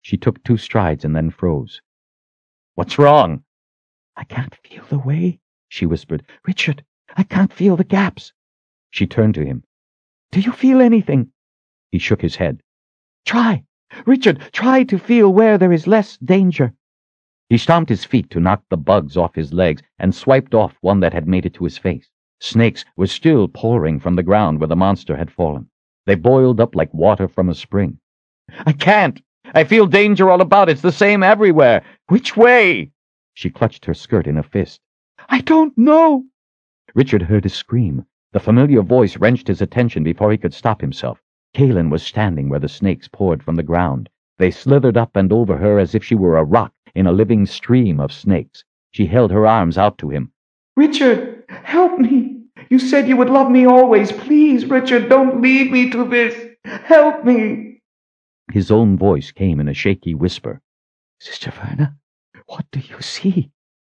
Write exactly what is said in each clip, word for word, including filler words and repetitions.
She took two strides and then froze. "What's wrong?" "I can't feel the way," she whispered. "Richard, I can't feel the gaps." She turned to him. "Do you feel anything?" He shook his head. "Try. Richard, try to feel where there is less danger." He stomped his feet to knock the bugs off his legs and swiped off one that had made it to his face. Snakes were still pouring from the ground where the monster had fallen. They boiled up like water from a spring. "I can't! I feel danger all about. It's the same everywhere. Which way?" She clutched her skirt in a fist. "I don't know." Richard heard a scream. The familiar voice wrenched his attention before he could stop himself. Kaelin was standing where the snakes poured from the ground. They slithered up and over her as if she were a rock in a living stream of snakes. She held her arms out to him. "Richard, help me. You said you would love me always. Please, Richard, don't leave me to this. Help me." His own voice came in a shaky whisper. "Sister Verna, what do you see?"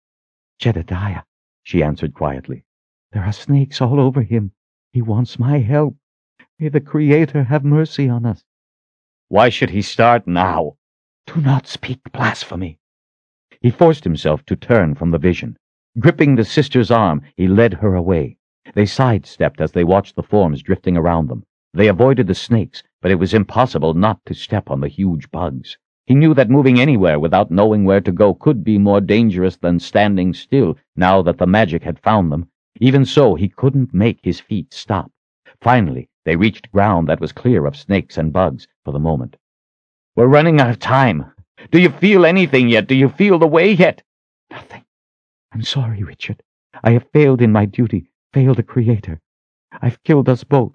"Jedediah," she answered quietly. "There are snakes all over him. He wants my help. May the Creator have mercy on us." "Why should he start now?" "Do not speak blasphemy." He forced himself to turn from the vision. Gripping the sister's arm, he led her away. They sidestepped as they watched the forms drifting around them. They avoided the snakes, but it was impossible not to step on the huge bugs. He knew that moving anywhere without knowing where to go could be more dangerous than standing still now that the magic had found them. Even so, he couldn't make his feet stop. Finally, they reached ground that was clear of snakes and bugs for the moment. "We're running out of time. Do you feel anything yet? Do you feel the way yet?" "Nothing. I'm sorry, Richard. I have failed in my duty, failed the Creator. I've killed us both."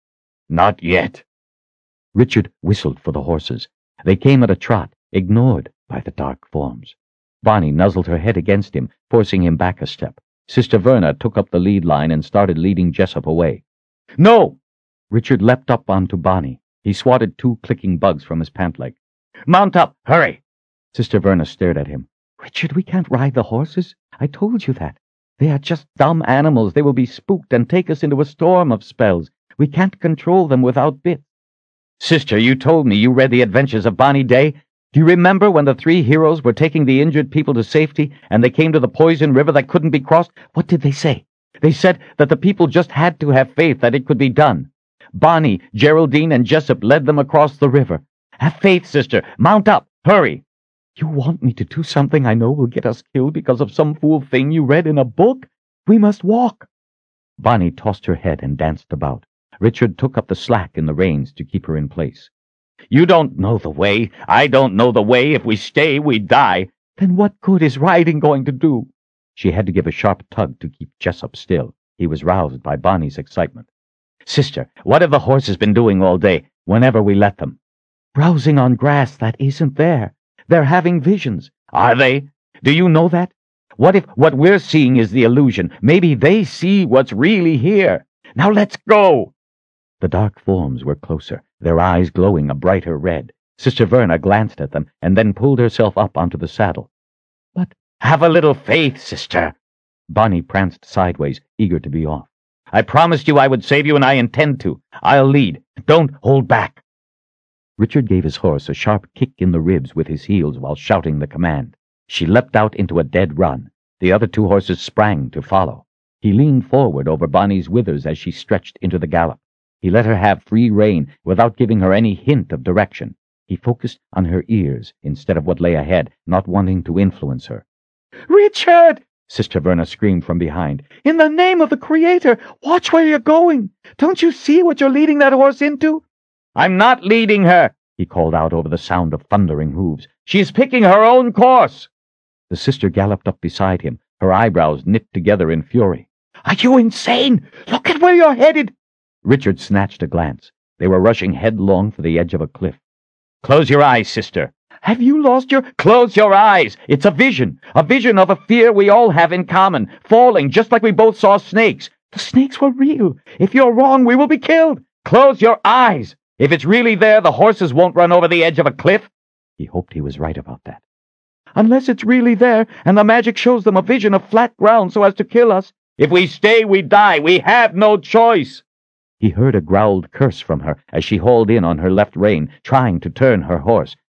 "Not yet." Richard whistled for the horses. They came at a trot, ignored by the dark forms. Bonnie nuzzled her head against him, forcing him back a step. Sister Verna took up the lead line and started leading Jessup away. "No!" Richard leapt up onto Bonnie. He swatted two clicking bugs from his pant leg. "Mount up! Hurry!" Sister Verna stared at him. "Richard, we can't ride the horses. I told you that. They are just dumb animals. They will be spooked and take us into a storm of spells. We can't control them without bits." "Sister, you told me you read the adventures of Bonnie Day. Do you remember when the three heroes were taking the injured people to safety and they came to the poison river that couldn't be crossed? What did they say? They said that the people just had to have faith that it could be done. Bonnie, Geraldine, and Jessup led them across the river. Have faith, sister. Mount up. Hurry." "You want me to do something I know will get us killed because of some fool thing you read in a book? We must walk." Bonnie tossed her head and danced about. Richard took up the slack in the reins to keep her in place. "You don't know the way. I don't know the way. If we stay, we die." "Then what good is riding going to do?" She had to give a sharp tug to keep Jessup still. He was roused by Bonnie's excitement. "Sister, what have the horses been doing all day, whenever we let them?" "Browsing on grass that isn't there. They're having visions." "Are they? Do you know that? What if what we're seeing is the illusion? Maybe they see what's really here. Now let's go!" The dark forms were closer, their eyes glowing a brighter red. Sister Verna glanced at them and then pulled herself up onto the saddle. "But have a little faith, sister." Bonnie pranced sideways, eager to be off. "I promised you I would save you, and I intend to. I'll lead. Don't hold back." Richard gave his horse a sharp kick in the ribs with his heels while shouting the command. She leapt out into a dead run. The other two horses sprang to follow. He leaned forward over Bonnie's withers as she stretched into the gallop. He let her have free rein without giving her any hint of direction. He focused on her ears instead of what lay ahead, not wanting to influence her. "Richard!" Sister Verna screamed from behind. "In the name of the Creator, watch where you're going. Don't you see what you're leading that horse into?" "I'm not leading her," he called out over the sound of thundering hooves. "She's picking her own course." The sister galloped up beside him, her eyebrows knit together in fury. "Are you insane? Look at where you're headed!" Richard snatched a glance. They were rushing headlong for the edge of a cliff. "Close your eyes, sister." "Have you lost your—" "Close your eyes! It's a vision, a vision of a fear we all have in common, falling just like we both saw snakes." "The snakes were real. If you're wrong, we will be killed." "Close your eyes! If it's really there, the horses won't run over the edge of a cliff." He hoped he was right about that. "Unless it's really there, and the magic shows them a vision of flat ground so as to kill us." "If we stay, we die. We have no choice." He heard a growled curse from her as she hauled in on her left rein, trying to turn her horse.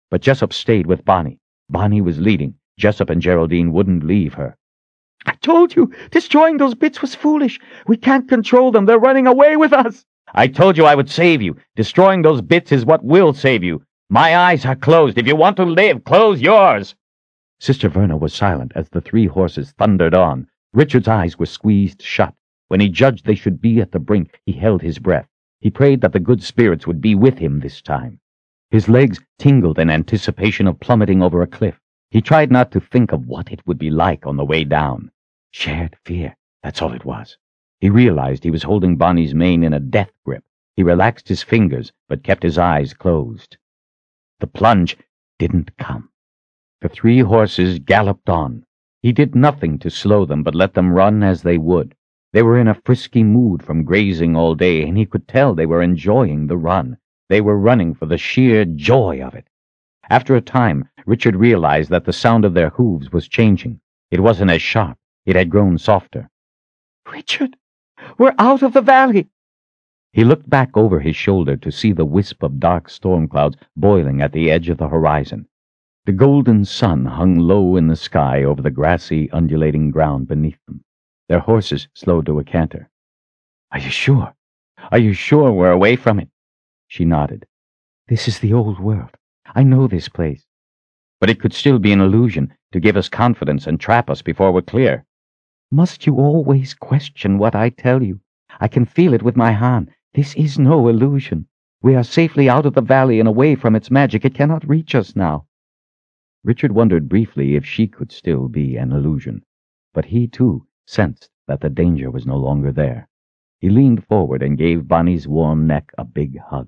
But Jessup stayed with Bonnie. Bonnie was leading. Jessup and Geraldine wouldn't leave her. I told you, destroying those bits was foolish. We can't control them. They're running away with us. I told you I would save you. Destroying those bits is what will save you. My eyes are closed. If you want to live, close yours. Sister Verna was silent as the three horses thundered on. Richard's eyes were squeezed shut. When he judged they should be at the brink, he held his breath. He prayed that the good spirits would be with him this time. His legs tingled in anticipation of plummeting over a cliff. He tried not to think of what it would be like on the way down. Shared fear, that's all it was. He realized he was holding Bonnie's mane in a death grip. He relaxed his fingers, but kept his eyes closed. The plunge didn't come. The three horses galloped on. He did nothing to slow them, but let them run as they would. They were in a frisky mood from grazing all day, and he could tell they were enjoying the run. They were running for the sheer joy of it. After a time, Richard realized that the sound of their hooves was changing. It wasn't as sharp. It had grown softer. Richard, we're out of the valley. He looked back over his shoulder to see the wisp of dark storm clouds boiling at the edge of the horizon. The golden sun hung low in the sky over the grassy, undulating ground beneath them. Their horses slowed to a canter. Are you sure? Are you sure we're away from it? She nodded. This is the old world. I know this place. But it could still be an illusion to give us confidence and trap us before we're clear. Must you always question what I tell you? I can feel it with my hand. This is no illusion. We are safely out of the valley and away from its magic. It cannot reach us now. Richard wondered briefly if she could still be an illusion, but he, too, sensed that the danger was no longer there. He leaned forward and gave Bonnie's warm neck a big hug.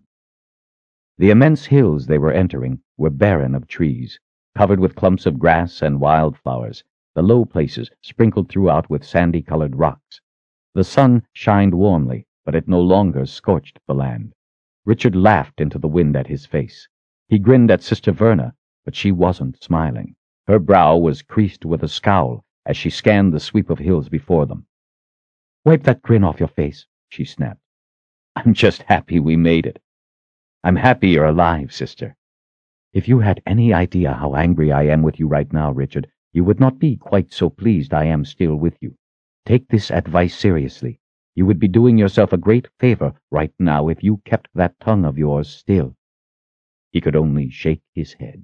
The immense hills they were entering were barren of trees, covered with clumps of grass and wildflowers, the low places sprinkled throughout with sandy-colored rocks. The sun shined warmly, but it no longer scorched the land. Richard laughed into the wind at his face. He grinned at Sister Verna, but she wasn't smiling. Her brow was creased with a scowl as she scanned the sweep of hills before them. Wipe that grin off your face, she snapped. I'm just happy we made it. I'm happy you're alive, sister. If you had any idea how angry I am with you right now, Richard, you would not be quite so pleased I am still with you. Take this advice seriously. You would be doing yourself a great favor right now if you kept that tongue of yours still. He could only shake his head.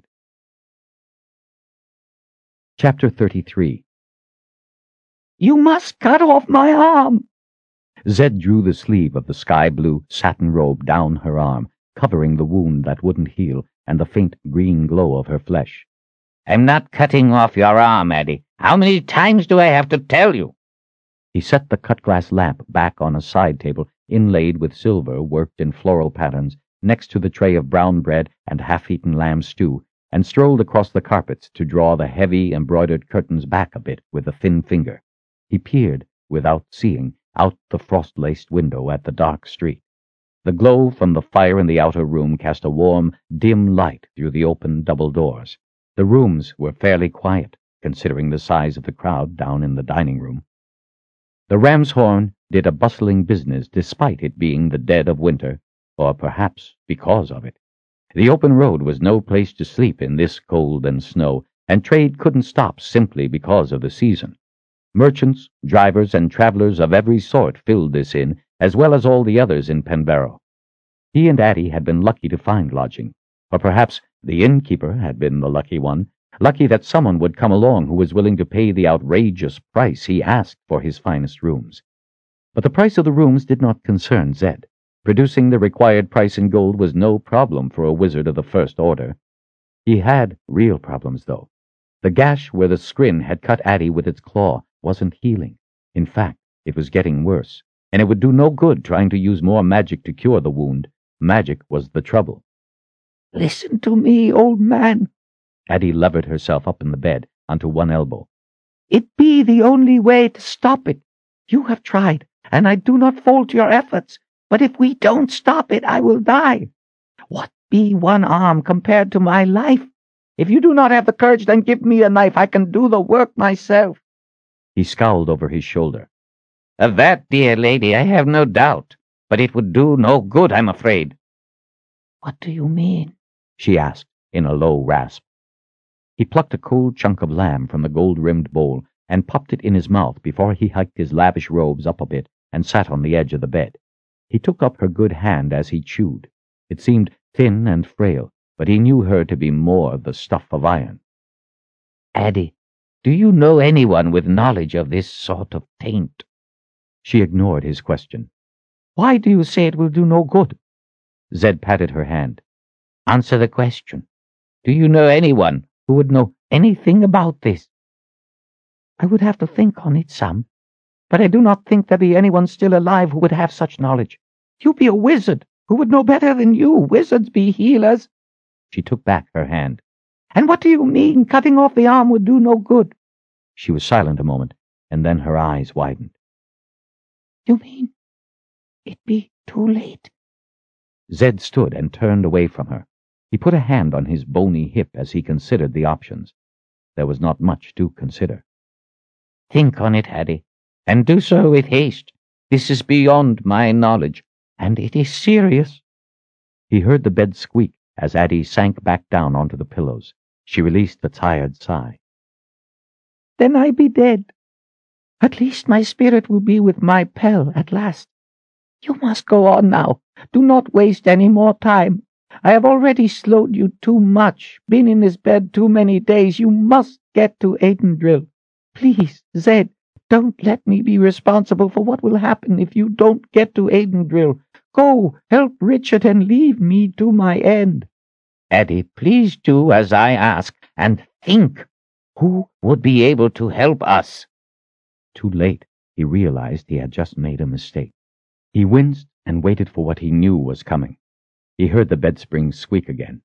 Chapter thirty-three. You must cut off my arm. Zed drew the sleeve of the sky-blue satin robe down her arm, covering the wound that wouldn't heal and the faint green glow of her flesh. I'm not cutting off your arm, Eddie. How many times do I have to tell you? He set the cut-glass lamp back on a side table inlaid with silver worked in floral patterns next to the tray of brown bread and half-eaten lamb stew, and strolled across the carpets to draw the heavy embroidered curtains back a bit with a thin finger. He peered, without seeing, out the frost-laced window at the dark street. The glow from the fire in the outer room cast a warm, dim light through the open double doors. The rooms were fairly quiet, considering the size of the crowd down in the dining room. The ram's horn did a bustling business despite it being the dead of winter, or perhaps because of it. The open road was no place to sleep in this cold and snow, and trade couldn't stop simply because of the season. Merchants, drivers, and travelers of every sort filled this inn, as well as all the others in Penbarrow. He and Addie had been lucky to find lodging, or perhaps the innkeeper had been the lucky one, lucky that someone would come along who was willing to pay the outrageous price he asked for his finest rooms. But the price of the rooms did not concern Zed. Producing the required price in gold was no problem for a wizard of the first order. He had real problems, though. The gash where the scrin had cut Addie with its claw wasn't healing. In fact, it was getting worse, and it would do no good trying to use more magic to cure the wound. Magic was the trouble. Listen to me, old man. Addie levered herself up in the bed onto one elbow. It be the only way to stop it. You have tried, and I do not fault your efforts, but if we don't stop it, I will die. What be one arm compared to my life? If you do not have the courage, then give me a knife. I can do the work myself. He scowled over his shoulder. Of that, dear lady, I have no doubt, but it would do no good, I'm afraid. What do you mean? She asked, in a low rasp. He plucked a cold chunk of lamb from the gold-rimmed bowl and popped it in his mouth before he hiked his lavish robes up a bit and sat on the edge of the bed. He took up her good hand as he chewed. It seemed thin and frail, but he knew her to be more the stuff of iron. Addie, do you know anyone with knowledge of this sort of taint? She ignored his question. Why do you say it will do no good? Zed patted her hand. Answer the question. Do you know anyone who would know anything about this? I would have to think on it some, but I do not think there be anyone still alive who would have such knowledge. You be a wizard, who would know better than you. Wizards be healers. She took back her hand. And what do you mean cutting off the arm would do no good? She was silent a moment, and then her eyes widened. You mean it be too late? Zed stood and turned away from her. He put a hand on his bony hip as he considered the options. There was not much to consider. Think on it, Addie, and do so with haste. This is beyond my knowledge, and it is serious. He heard the bed squeak as Addie sank back down onto the pillows. She released a tired sigh. Then I be dead. At least my spirit will be with my Pell at last. You must go on now. Do not waste any more time. I have already slowed you too much, been in this bed too many days. You must get to Aidendrill. Please, Zed, don't let me be responsible for what will happen if you don't get to Aidendrill. Go, help Richard, and leave me to my end. Addie, please do as I ask, and think. Who would be able to help us? Too late, he realized he had just made a mistake. He winced and waited for what he knew was coming. He heard the bed springs squeak again.